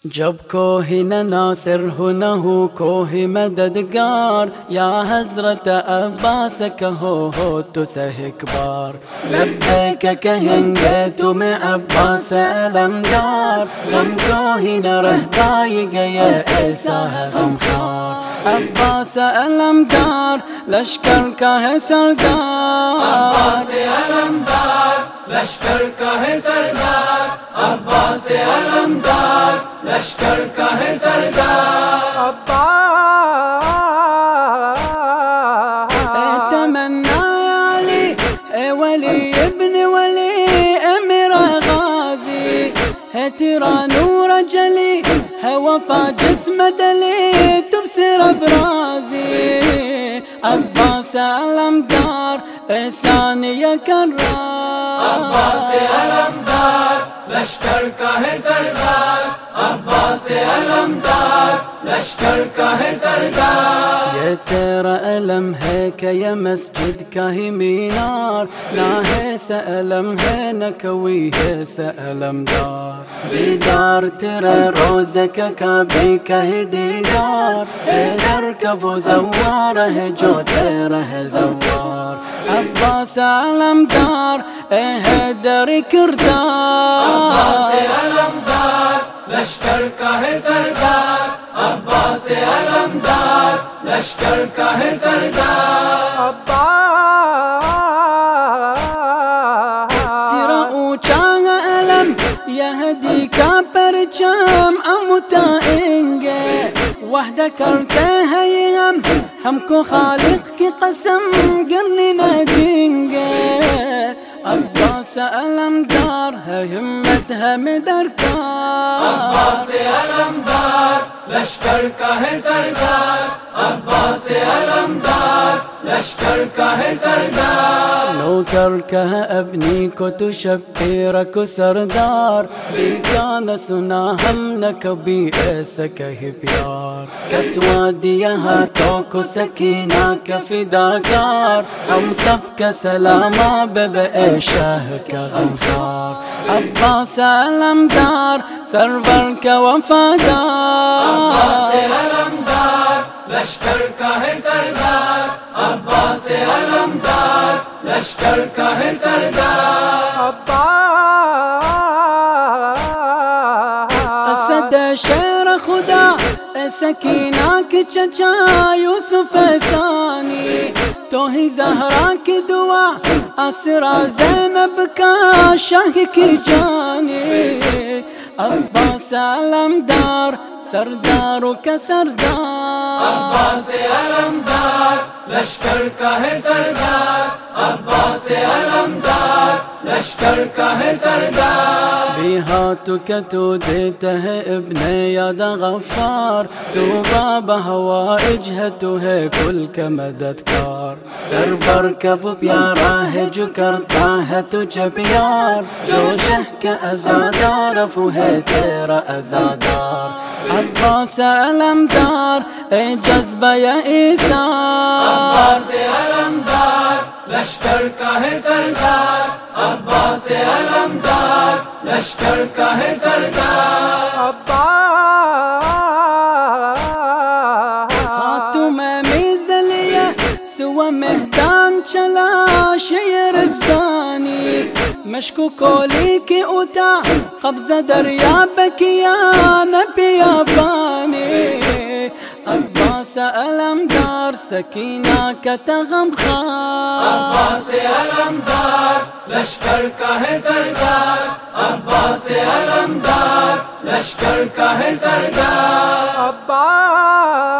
जब कोई न नासिर हो न हो कोई मददगार, या हजरत अब्बास कहो हो तो सही एक बार। लब्बैक कहेंगे तुम्हें अब्बास अलमदार, गम कोई न रह पाएगा ये ऐसा है गमखार। अब्बास अलमदार लश्कर का है सरदार, अब्बास अलमदार लश्कर का है सरदार, अब्बास अलमदार लश्कर का है सरदार। तमन्ना अली ए वली इब्न वली ए मेरा गाजी है, तेरा नूर जली है वफा जिस्म दली तुमसे रब राजी। अब्बास अलमदार एहसान या कर्रार, अब्बास अलमदार लश्कर का है सरदार, अब्बास अलमदार लश्कर का है सरदार। ये तेरा अलम है कि ये मस्जिद का ही मीनार, ना है सअलम है न कोई है सअलमदार। दीदार तेरा रोज़े का काबे का ही दीदार, हैदर का वो ज़व्वार है जो तेरा है ज़व्वार। अब्बास अलमदार ए हैदर किरदार, अब्बास अलमदार लश्कर का है सरदार, अब्बास अलमदार लश्कर का है सरदार। तेरा ऊंचा अलम यहदी का परचम अमुताएंगे, वहदा करते हैं ये हमको खालिक की कसम गिरने न देंगे। अब्बास अलमदार है हिम्मत है में दरकार, अब्बास अलमदार लश्कर का है सरदार, अब्बास अलमदार लश्कर का है सरदार। नौकर कह अपनी को तो शब्बीर को सरदार, क्या न सुना हम न कभी ऐसा कहे प्यार। कतवा दिया हाथों को सकीना का फिदाकार, हम सब का सलामा बेबे शाह का गमखार। अब्बास अलमदार सरवर का वफादार, अब्बास अलमदार लश्कर का है सरदार, अब्बास अलमदार लश्कर का है सरदार। असद शेर खुदा सकीना की चचा यूसुफ सानी, तो ही जहरा की दुआ असरा ज़ैनब का शाह की जाने। अब्बास अलमदार सरदारों का सरदार, अब्बास अलमदार लश्कर का है सरदार, अब्बास अलमदार लश्कर का है सरदार। बेहातु का तो देता है इब्ने यादा गफ्फार, तू बाबा हवाइज है तू है कुल का मददगार। सरवर का वो प्यारा है जो करता है तुझे प्यार, जो शह का अज़ादार वो है तेरा अज़ादार। अब्बास अलमदार ए जज्बा या ईसार, अब्बास अलमदार लश्कर का है सरदार, अब्बास अलमदार लश्कर का है सरदार। तुम्हें मिज़लिया सुवा मैदान चला शेरस्तानी, मशको कोली के उता कब्जा दरिया बकिया नबिया पानी। अब्बास अलमदार सकीना का तगमखार, अब्बास अलमदार लश्कर का है सरदार, अब्बास अलमदार लश्कर का है सरदार।